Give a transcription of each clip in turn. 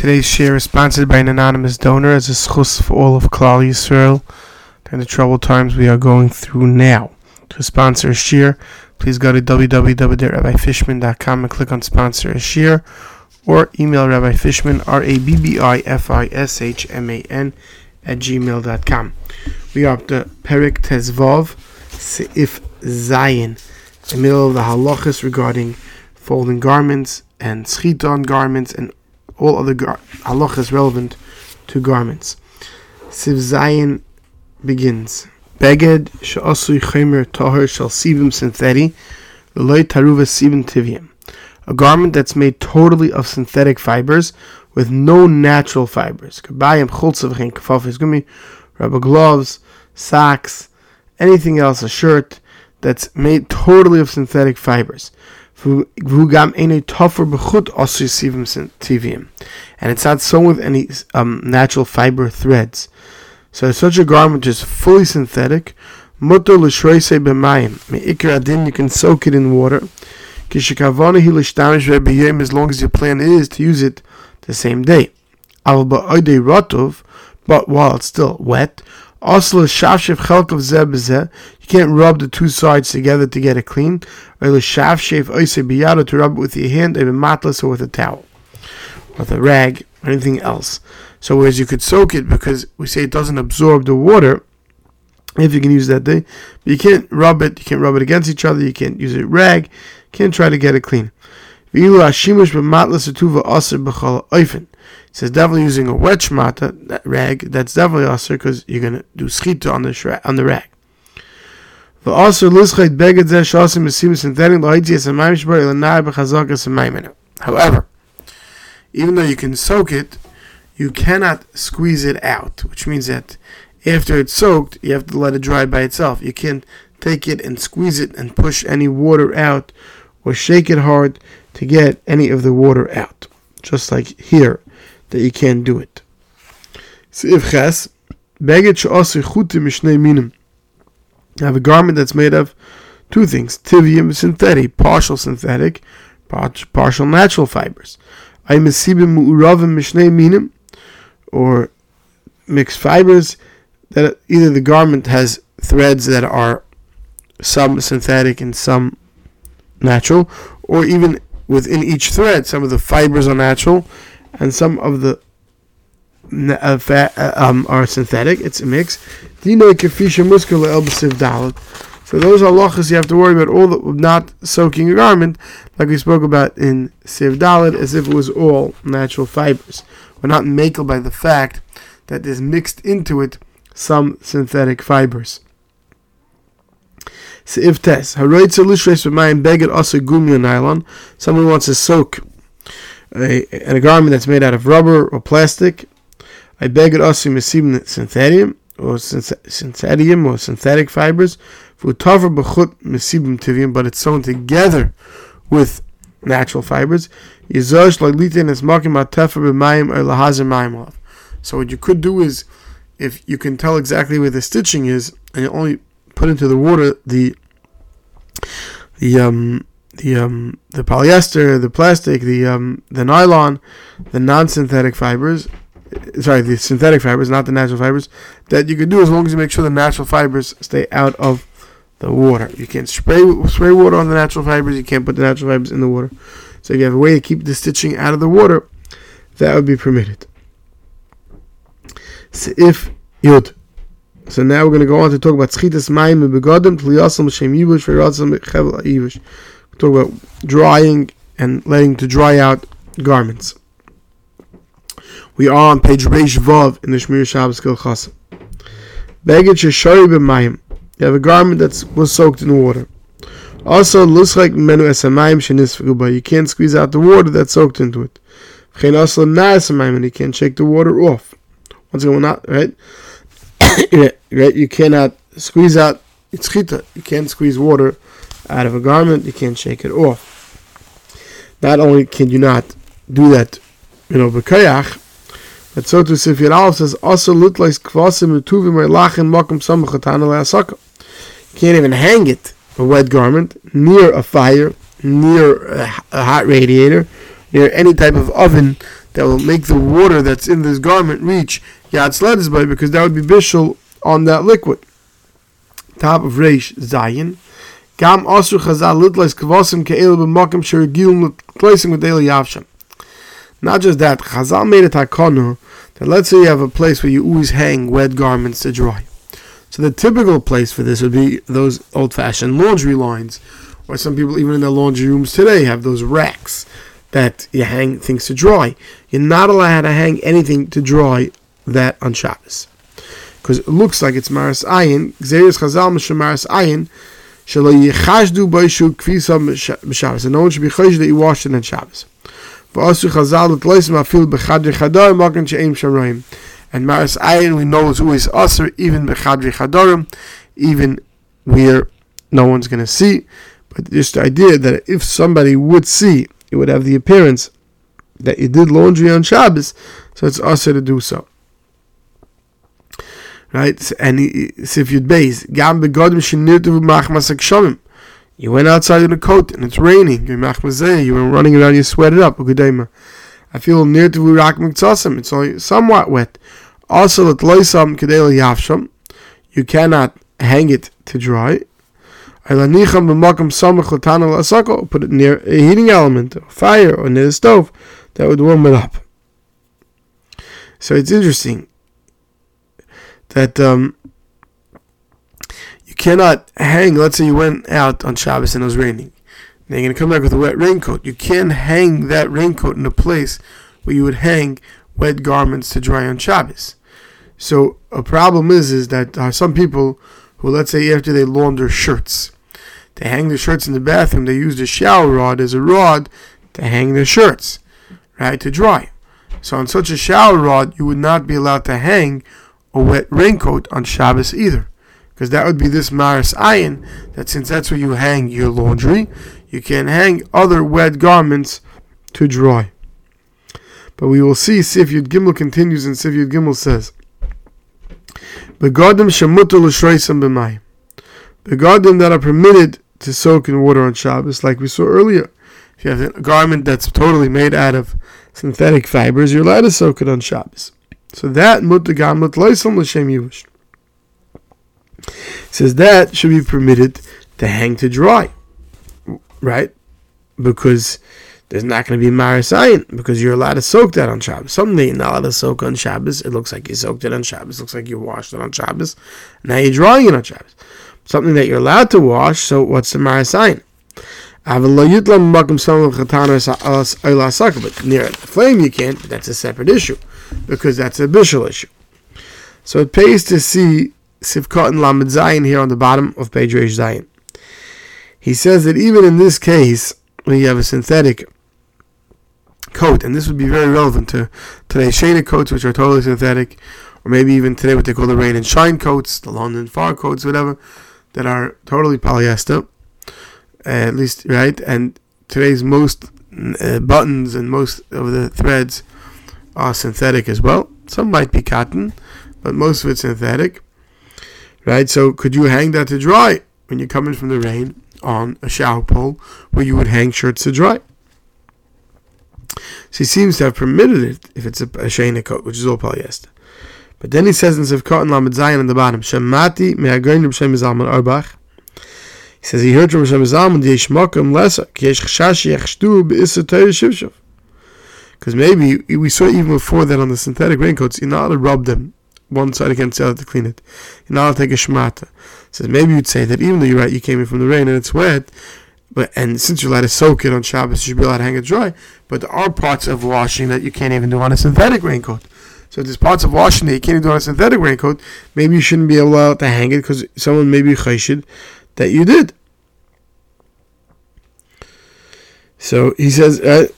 Today's share is sponsored by an anonymous donor as a schus for all of Klal Yisrael during the troubled times we are going through now. To sponsor a share, please go to www.rabbifishman.com and click on sponsor a share, or email Rabbi Fishman, RABBIFISHMAN @gmail.com. We are up to Perek Tezvav, Seif Zayin, in the middle of the halachas regarding folding garments and schita on garments and all other halachas relevant to garments. Seif Zayin begins. Beged she'asui chomer tahor shel sibim syntheti, v'lo taruva sibim tivim. A garment that's made totally of synthetic fibers with no natural fibers. Kabayim, chultza, v'chein kafafis gumi, rubber gloves, socks, anything else, a shirt that's made totally of synthetic fibers. And it's not sewn with any natural fiber threads. So such a garment is fully synthetic. Mutar l'shreisei b'mayim. Me'ikar adin, you can soak it in water. Kishikavana hi l'shtamish ve'b'yem, as long as your plan is to use it the same day. Al ba'odei rotov, but while it's still wet. Also l'shavshev chelkav zeh b'zeh, you can't rub the two sides together to get it clean. Or l'shavshev oisei b'yado, to rub it with your hand, or matlas, or with a towel, with a rag, or anything else. So whereas you could soak it, because we say it doesn't absorb the water, if you can use that day, but you can't rub it against each other, you can't use a rag, you can't try to get it clean. It says definitely using a wet shmata, that rag, that's definitely asr, because you're going to do schita on the rag. However, even though you can soak it, you cannot squeeze it out, which means that after it's soaked, you have to let it dry by itself. You can't take it and squeeze it and push any water out or shake it hard to get any of the water out. Just like here, that you can't do it. Seif Ches, Beged she'asui chutim mishnei minim. You have a garment that's made of two things, tivium synthetic, partial synthetic, partial natural fibers. Ay mesibim mu'uravim mishnei minim, or mixed fibers, that either the garment has threads that are some synthetic and some natural, or even within each thread, some of the fibers are natural and some of the are synthetic. It's a mix. So those halachas you have to worry about all the not soaking a garment, like we spoke about in Seif Dalet, as if it was all natural fibers. We're not makel by the fact that there's mixed into it some synthetic fibers. Seif Tes, someone wants to soak a garment that's made out of rubber or plastic. I beg it also synthetium or synthetic fibers, but it's sewn together with natural fibers. So what you could do is, if you can tell exactly where the stitching is, and you only put into the water the polyester, the plastic, the nylon, the non-synthetic fibers. The synthetic fibers, not the natural fibers. That you can do as long as you make sure the natural fibers stay out of the water. You can't spray water on the natural fibers. You can't put the natural fibers in the water. So if you have a way to keep the stitching out of the water, that would be permitted. Seif Yud. So now we're going to go on to talk about schitas mayim begadim tliyasam l'shem yivush v'ratzam chevel yivush. Talk about drying and letting to dry out garments. We are on page Reish Vav in the Shmir Shabbos Gilchasa. Beged sheshari b'mayim. You have a garment that was soaked in water. Also, luschek menu esamayim shenisfegu ba. You can't squeeze out the water that's soaked into it. V'chein also na esamayim, and you can't shake the water off. Once again, not right. Right, you cannot squeeze out. It's chita. You can't squeeze water out of a garment. You can't shake it off. Not only can you not do that, b'koyach, but so to Seif Yud Aleph says also lutleis kvasim utuvim erlachin makom samachatana le'asaka. You can't even hang it, a wet garment, near a fire, near a hot radiator, near any type of oven that will make the water that's in this garment reach Yad Sledesbay, because that would be bishul on that liquid. Top of Reish Zayin. Gam Asur Chazal Litleis Kvasim Ke'el B'Makim Sherigilum L'Tleising with Daily Yavsham. Not just that, Chazal made a takonu that let's say you have a place where you always hang wet garments to dry. So the typical place for this would be those old-fashioned laundry lines, or some people even in their laundry rooms today have those racks that you hang things to dry. You're not allowed to hang anything to dry that on Shabbos, because it looks like it's Maras Ayin. Gzeres Chazal Mishum Maras Ayin Shelo Yichashdu B'Shu Kfisa B'Shabbos, and no one should be chayish that you washed it on Shabbos. V'Asu Chazal L'Tleisim Afil B'Chadri Chadar Makan She'im Sharayim. And Maras Ayin, we know, is always usher, even B'Chadri Chadarim, even where no one's going to see. But just the idea that if somebody would see, it would have the appearance that you did laundry on Shabbos, so it's usher to do so. Right? And if you'd base, Gam Begodim Shinirtu Machmasak Shamim. You went outside in a coat and it's raining. You were running around, you sweated up. I feel near to Rak Miktsasam. It's only somewhat wet. Also, at Loisam Kedel Yavsham. You cannot hang it to dry. Put it near a heating element, or fire, or near the stove that would warm it up. So it's interesting that you cannot hang. Let's say you went out on Shabbos and it was raining. Now you're going to come back with a wet raincoat. You can't hang that raincoat in a place where you would hang wet garments to dry on Shabbos. So a problem is that some people who, let's say after they launder shirts, they hang their shirts in the bathroom, they use the shower rod as a rod to hang their shirts, right, to dry. So on such a shower rod, you would not be allowed to hang a wet raincoat on Shabbos either, because that would be this Maras Ayin, that since that's where you hang your laundry, you can hang other wet garments to dry. But we will see, Sif Yud Gimel continues, and Sif Yud Gimel says, Begadim shemutu l'shreisam b'mayim. Begadim that are permitted to soak in water on Shabbos, like we saw earlier. If you have a garment that's totally made out of synthetic fibers, you're allowed to soak it on Shabbos. So that mutagam l'tleisam l'shem yivush says that should be permitted to hang to dry, right? Because there's not going to be Maras Ayin, because you're allowed to soak that on Shabbos. Something that you're not allowed to soak on Shabbos, it looks like you soaked it on Shabbos, looks like you washed it on Shabbos, now you're drying it on Shabbos. Something that you're allowed to wash, so what's the Maras Ayin? But near the flame you can't, but that's a separate issue, because that's a bishul issue. So it pays to see Sivkot and Lamed Zayin here on the bottom of page Reish Zayin. He says that even in this case, when you have a synthetic coat, and this would be very relevant to today's Shana coats, which are totally synthetic, or maybe even today what they call the rain and shine coats, the London far coats, whatever, that are totally polyester, at least, right? And today's most buttons and most of the threads are synthetic as well. Some might be cotton, but most of it's synthetic, right? So could you hang that to dry when you come in from the rain on a shower pole where you would hang shirts to dry? So he seems to have permitted it if it's a Shana coat, which is all polyester. But then he says in Sivkot and Lamed Zayin on the bottom, Shemati me'agoyin R'Shem Zalman Arbach. He says he heard from R'Shem Zalman the Yeshmakim Lesa ki yesh chashash yachshtu be'isur Torah shivshav. Because maybe we saw even before that on the synthetic raincoats, you're not allowed to rub them one side against the other to clean it. You're not allowed to take a shmata. Says maybe you'd say that even though you're right, you came in from the rain and it's wet, and since you're allowed to soak it on Shabbos, you should be allowed to hang it dry. But there are parts of washing that you can't even do on a synthetic raincoat. So there's parts of washing that you can't even do on a synthetic raincoat. Maybe you shouldn't be allowed to hang it because someone may be chayshid that you did. So he says,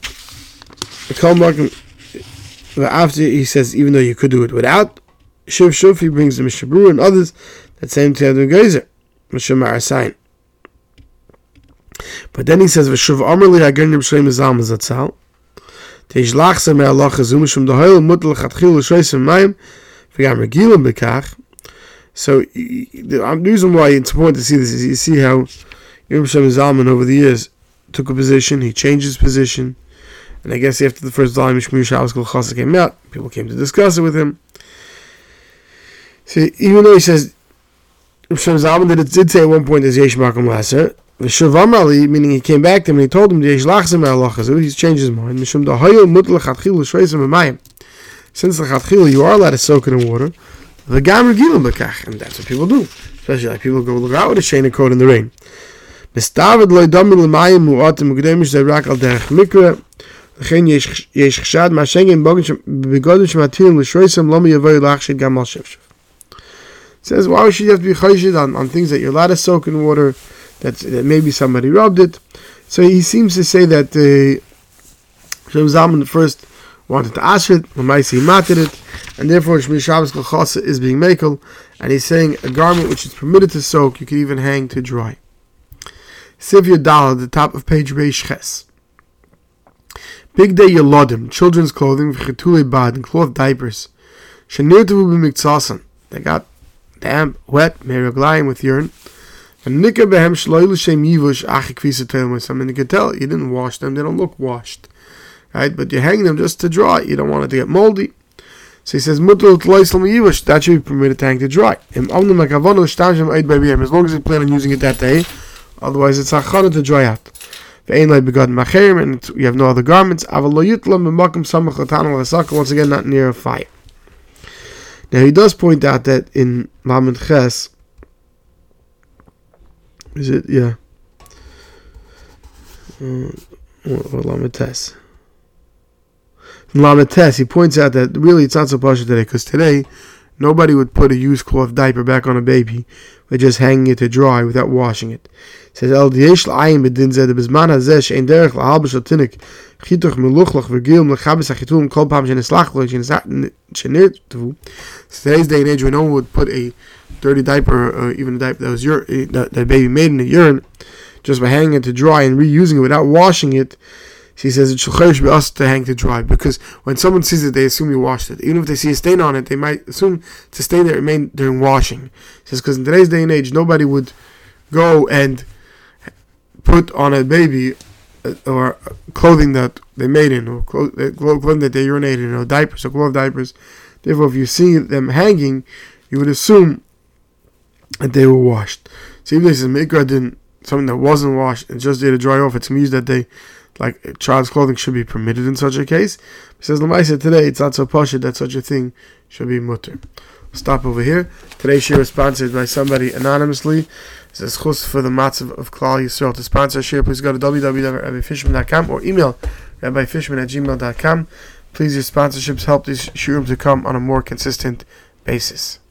after he says, even though you could do it without Shiv Shuf, he brings the Mishabru and others that same to the Geyser, Mishum Arasayin. But then he says, V'shuv Amrli Hagernim Shleim Zalman Zatzal. Teishlachse me Allah Chazum Shum Dahoil Mutal Chatchil L'Shreisem Mayim V'gam Regilim B'kach. So the reason why it's important to see this is you see how Yom Shem Zalman over the years took a position, he changed his position, And I guess after the first volume, Shmir Shabbos Kol Chasa came out, people came to discuss it with him. See, even though he says, Shem Zalman did say at one point there's Yesh Makom Laser, the Shavam Ali, meaning he came back to him and he told him Yesh Lachzim Al-Lachazu, he's changed his mind. Mishum Dahayu Mut L'Chatchil L'Shreisam Amayim. Since L'Chatchil you are allowed to soak it in water, the Gam Regilim B'Kach, and that's what people do. Especially like people go look out with a Shana coat in the rain. Mistavid Loi Damil L'Mayim Mu'atim G'demish Zayrak Al Derech Mikra, L'chein Yesh Chshad Ma'Shengim B'Godim Shematim L'Shreisam Lomi Yavoy L'Achshid Gam Al Shevshev. Says, why should you have to be chayshid on things that you're allowed to soak in water, that maybe somebody rubbed it? So he seems to say that Shem Zalman first wanted to ash it, Lamaisi he matted it, and therefore Shmir Shabbos Kol Chasa is being makel, and he's saying a garment which is permitted to soak, you can even hang to dry. Sivya Dal at the top of page Reish Ches. Big Day Yolodim, children's clothing, V'chetule Bad, and cloth diapers. Shenirtavu b'miktsasan, they got damp, wet, meraglayim with urine. And nika behem shloy l'shem yivush achik kvisa teilmus. I mean, you can tell you didn't wash them; they don't look washed, right? But you hang them just to dry. You don't want it to get moldy. So he says, mutul tloislam yivush. That should be permitted to hang to dry. As long as you plan on using it that day, otherwise it's achana to dry out. And you have no other garments. Once again, not near a fire. Now he does point out that in Lamed Ches, is it? Yeah. Or Lamed Tes. In Lamed Tes, he points out that really it's not so partial today, because today nobody would put a used cloth diaper back on a baby by just hanging it to dry without washing it. It says, El Diesh L'ayim B'din Zed B'zman Hazeh She'en Derech L'halbish L'tinik Chituch Meluchlach V'gilum L'chabes HaChitulum Kol Pam She'neslach Lo She'nirtvu. Today's day and age, when no one would put a dirty diaper, or even a diaper that was that baby made in the urine, just by hanging it to dry and reusing it without washing it. He says it should be us to hang to dry, because when someone sees it, they assume you washed it. Even if they see a stain on it, they might assume to stay there remain during washing. He says because in today's day and age, nobody would go and put on a baby or clothing that they made in, or clothing that they urinated in, or diapers, or cloth diapers. Therefore, if you see them hanging, you would assume that they were washed. So even if this is mikra din, something that wasn't washed and just there to dry off, it's used that day. Like a child's clothing should be permitted in such a case. He says, Lamaisa, today it's not so pashut that such a thing should be mutter. We'll stop over here. Today's shir is sponsored by somebody anonymously. It says chus for the matzav of Klal Yisrael. To sponsor shir, please go to www.rabbifishman.com or email rabbifishman@gmail.com. Please, your sponsorships help these shirim to come on a more consistent basis.